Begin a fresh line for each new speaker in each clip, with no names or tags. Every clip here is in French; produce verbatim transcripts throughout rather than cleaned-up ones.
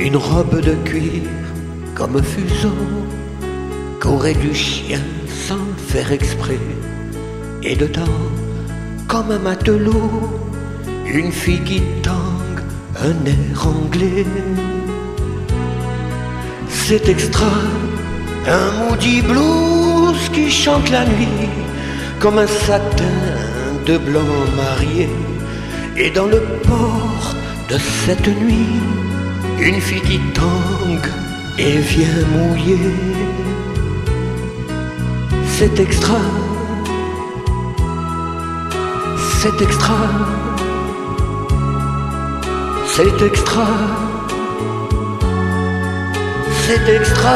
Une robe de cuir comme fuseau qu'aurait du chien sans le faire exprès. Et dedans, comme un matelot, une fille qui tangue un air anglais. C'est extra, un maudit blues qui chante la nuit comme un satin de blanc marié. Et dans le port de cette nuit, une fille qui tangue et vient mouiller. C'est extra, c'est extra, c'est extra, c'est extra.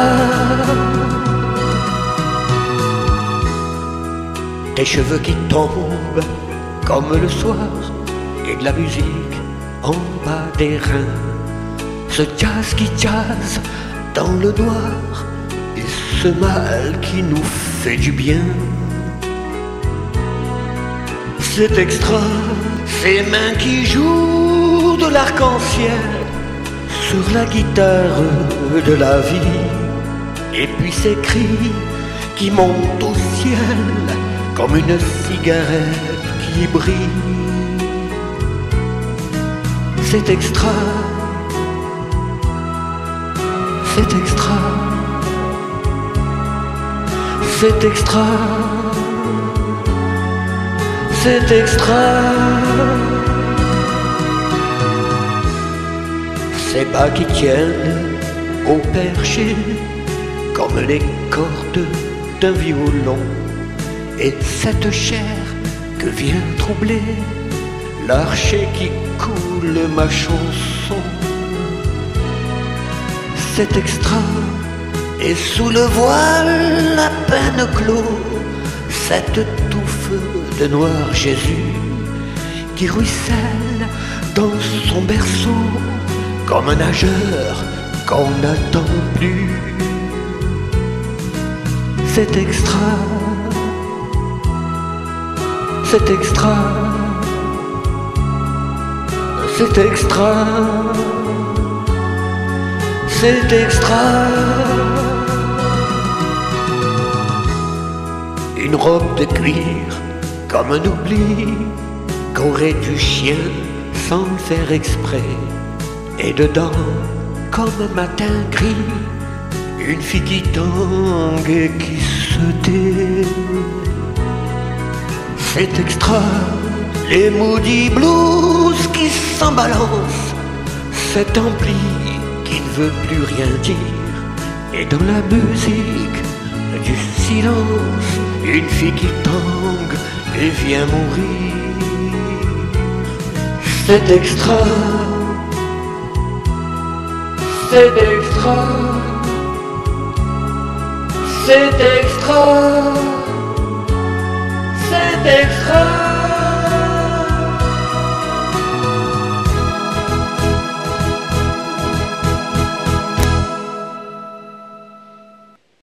Tes cheveux qui tombent comme le soir et de la musique en bas des reins. Ce jazz qui jazz dans le noir et ce mal qui nous fait du bien. C'est extra, ces mains qui jouent de l'arc-en-ciel sur la guitare de la vie. Et puis ces cris qui montent au ciel comme une cigarette qui brille. C'est extra, c'est extra, c'est extra, c'est extra. Ces bas qui tiennent au perché comme les cordes d'un violon. Et cette chair que vient troubler l'archer qui coule ma chanson. C'est extra, et sous le voile à peine clos, cette touffe de noir Jésus qui ruisselle dans son berceau comme un nageur qu'on n'attend plus. C'est extra, c'est extra, c'est extra, c'est extra. Une robe de cuir comme un oubli qu'aurait du chien sans le faire exprès. Et dedans, comme un matin gris, une fille qui tangue et qui se tait. C'est extra, les maudits blues qui s'en balancent, cet ampli qui ne veut plus rien dire. Et dans la musique du silence, une fille qui tangue et vient mourir. C'est extra, c'est extra, c'est extra, c'est extra.